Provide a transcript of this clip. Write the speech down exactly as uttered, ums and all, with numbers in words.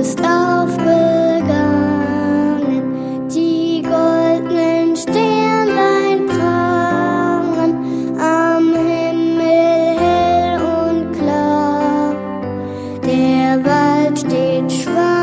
ist aufgegangen, die goldenen Sternlein prangen am Himmel hell und klar. Der Wald steht schwarz.